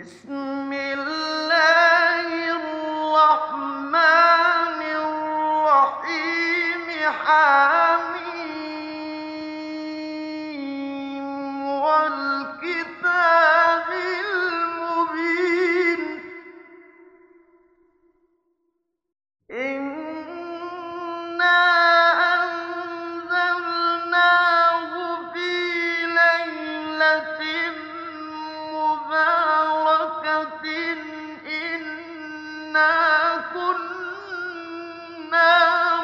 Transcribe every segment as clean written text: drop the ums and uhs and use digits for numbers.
بسم الله الرحمن الرحيم حميم والكتاب المبين إنا أنزلناه في ليلة مباركة إنا كنا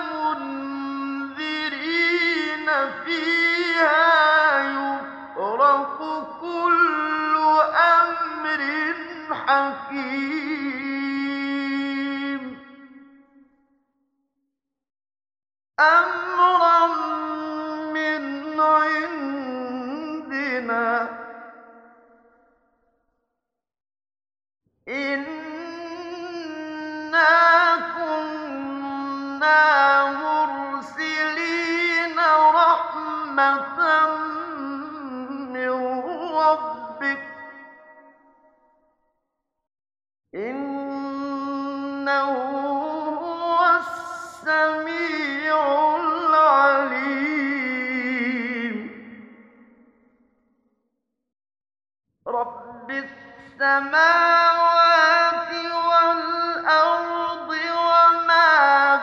منذرين فيها يفرق كل أمر حكيم أمرا من عندنا إنا كنا مرسلين رحمة من ربك إنه هو السميع العليم رب السماوات والأرض وما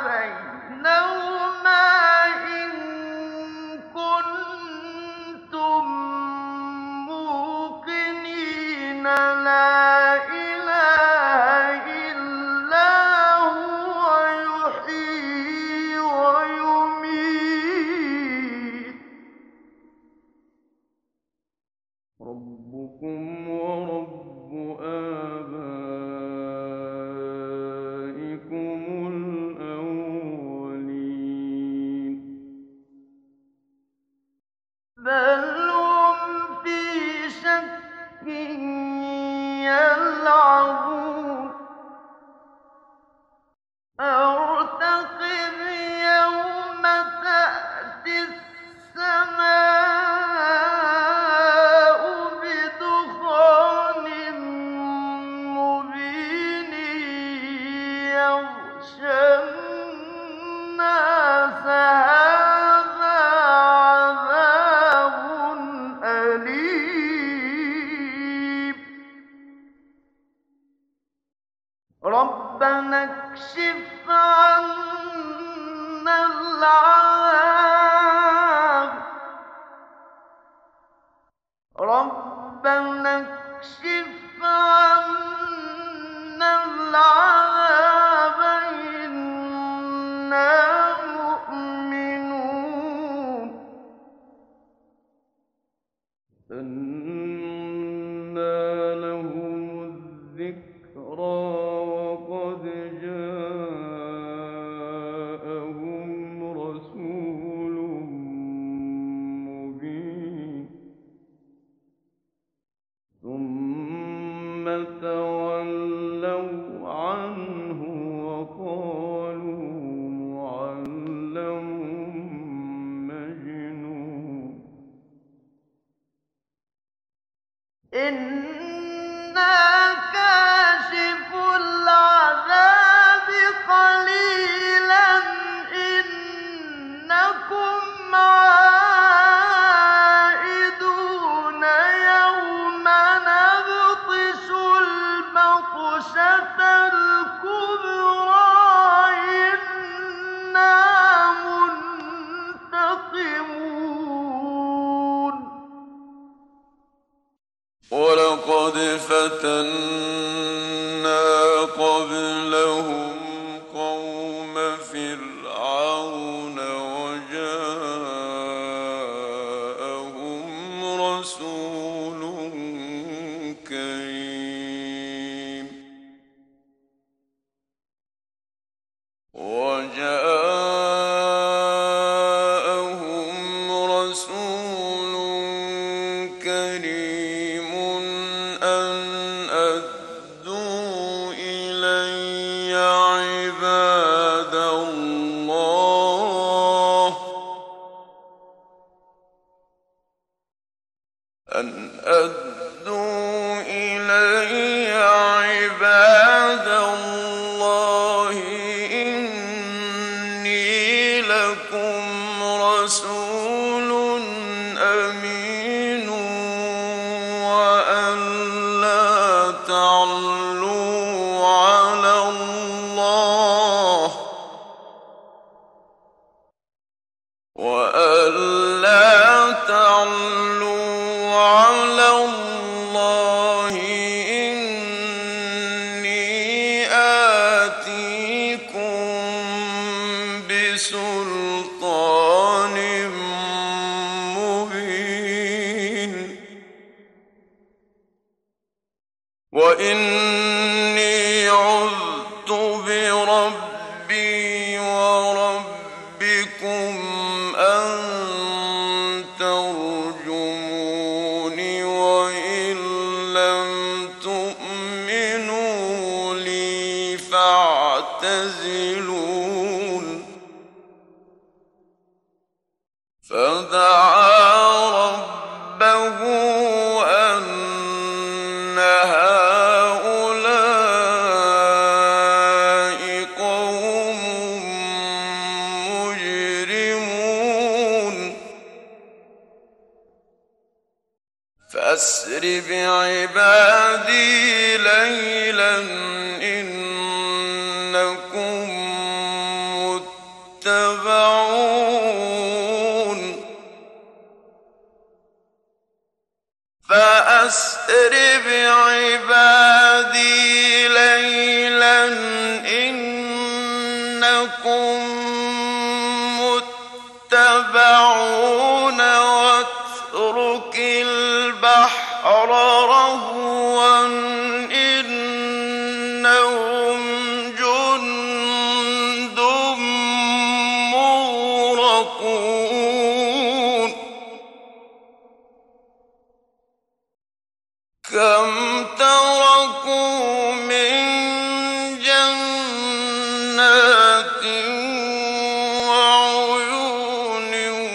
بينهما إن كنتم موقنين لا إله إلا هو يحيي ويميت ربكم ورب آبائكم الأولين بل هم في شك يلعبون ارتقب يوم تأتي السماء بدخان مبين يغشى الناس هذا عذاب أليم ربنا اكشف عنا العذاب ربنا اكشف عنا العذاب إنا مؤمنون أنى لهم الذكرى وقد جاءهم رسول مبين ثم تولوا عنه وقالوا معلم مجنون إنا كاشف العذاب قليلا إنكم عائدون يوم نبطش البطشة الكبرى إنا منتقمون ولقد فتنا قبلهم قوم فرعون وجاءهم رسول كريم أن أدوا إلي عباد الله أن أدوا إلي تعلوا على الله وألا تعلوا على الله إني آتيكم بسلطان مبين وإني عذت بربي وربكم أن ترجموني وإن لم تؤمنوا لي فاعتزلون فدعا ربه أن هؤلاء قوم مجرمون فأسر بعبادي ليلا إنكم متبعون فأسر بعبادي ليلا إنكم متبعون واترك البحر رهوا إنهم جند مغرقون كم تركوا من جنات وعيون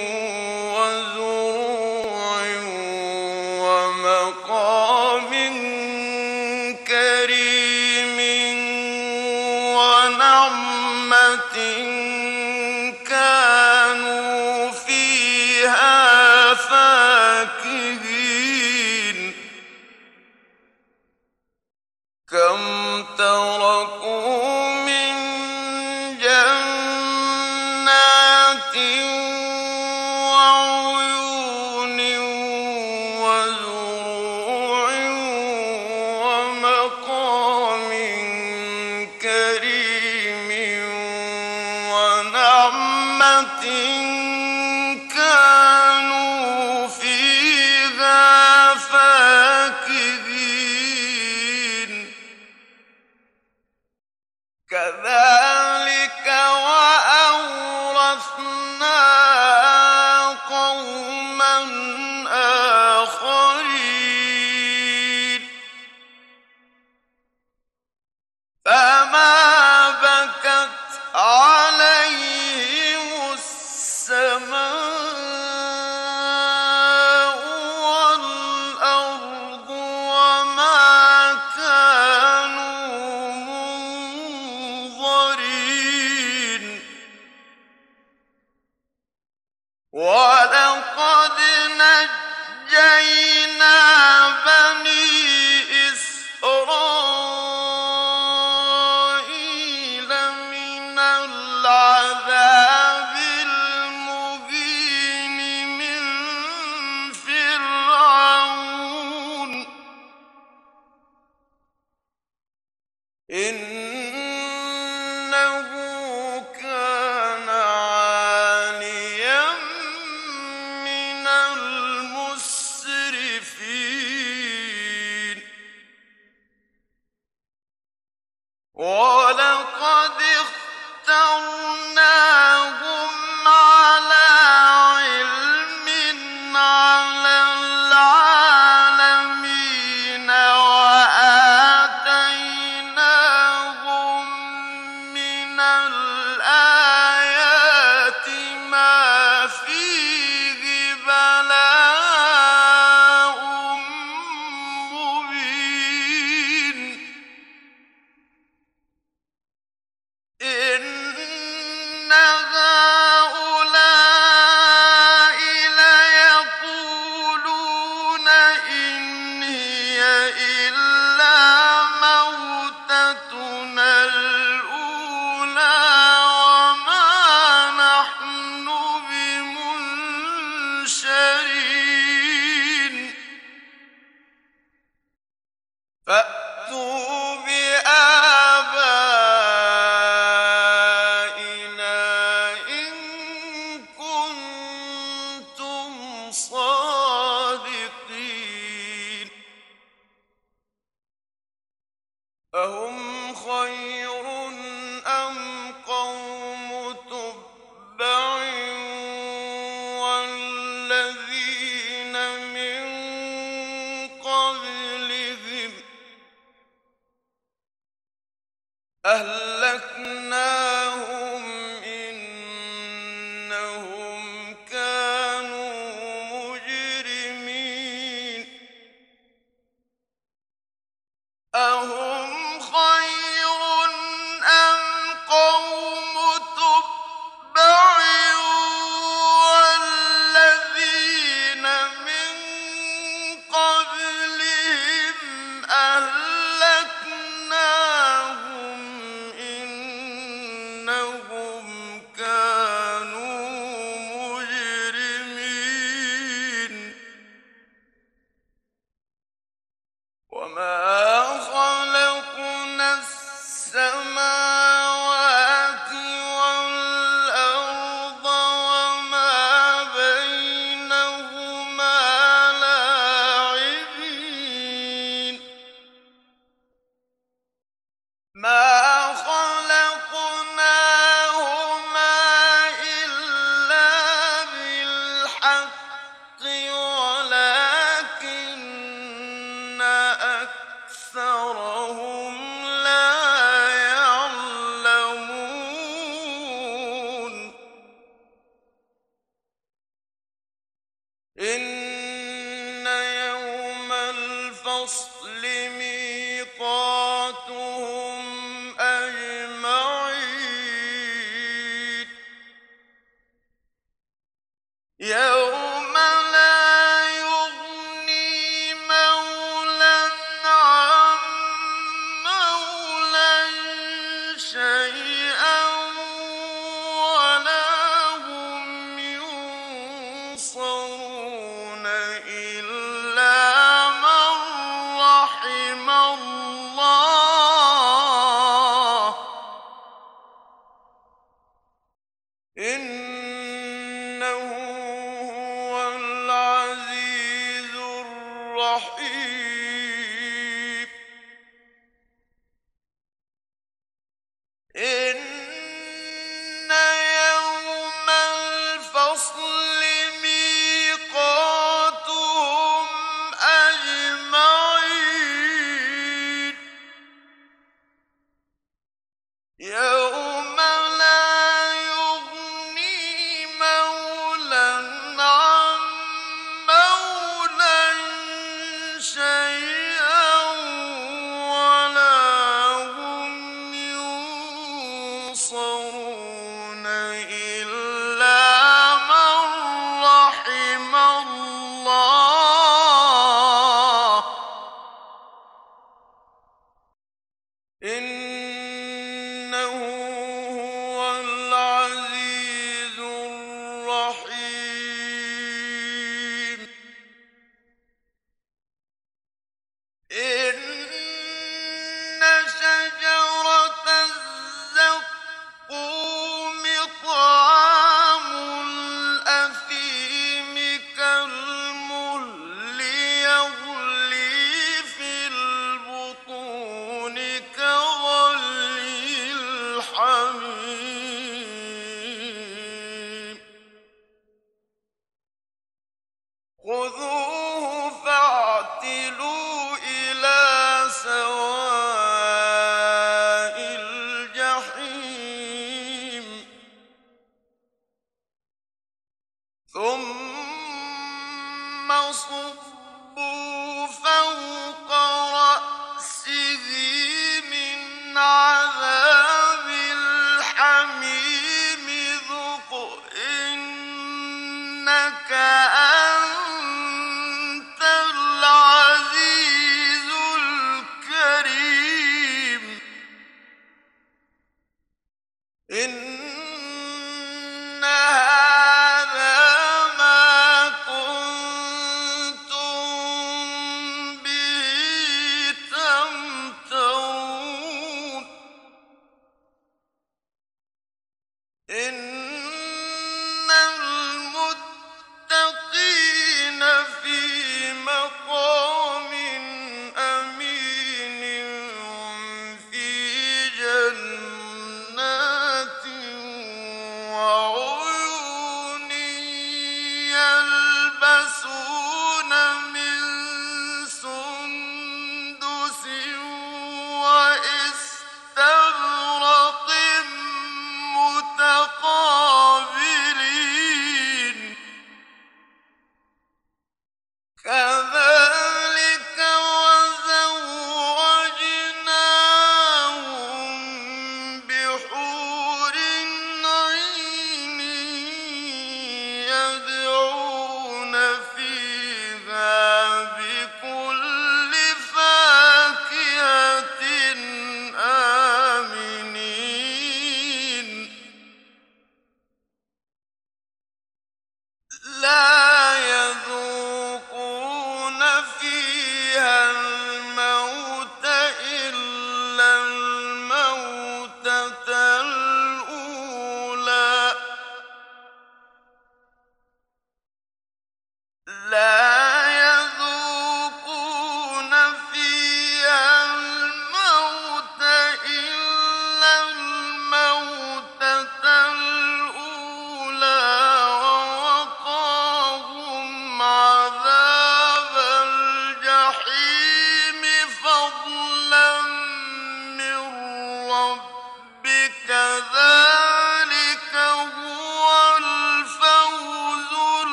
وزروع ومقام كريم ونعمة كانوا فيها فاكهين كم تركوا من جنات وعيون وزروع ومقام كريم ونعمة كانوا فيها فاكهين كذلك وأورثناها قوما آخرين فما بكت عليهم السماء والأرض وما كانوا منظرين ولقد نجينا بني إسرائيل من العذاب المهين من فرعون إنه كان عاليا من المسرفين ولقد اخترناهم على علم على العالمين وآتيناهم من الآيات ما فيه بلاء مبين إن فأتوا بآبائنا إن كنتم صادقين أهم خير أم قوم تبع والذين من قبلهم أهلكناهم إنهم كانوا مجرمين أهم خير أم قوم تبع والذين من قبلهم أهلكناهم إنهم كانوا مجرمين وما خلقنا السماوات والأرض وما بينهما لاعبين ما خلقناهما إلا بالحق ولكن أكثرهم لا يعلمون إن يوم الفصل ميقاتهم أجمعين يوم لا يغني مولى عن مولى شيئا ولا هم ينصرون إلا من رحم الله إنه هو العزيز الرحيم إن يوم الفصل ميقاتهم أجمعين يوم لا يغني مولى عن مولى شيئا ولا هم ينصرون إلا من رحم الله إنه هو العزيز الرحيم إن شجرة الزقوم طعام الأثيم كالمهل يغلي في البطون كغلي الحميم خذوه فاعتلوا إلى سواء الجحيم ثم صبوا فوق رأسه من عذاب الحميم ذق إنك أنت العزيز الكريم إن هذا ما كنتم به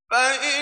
فإن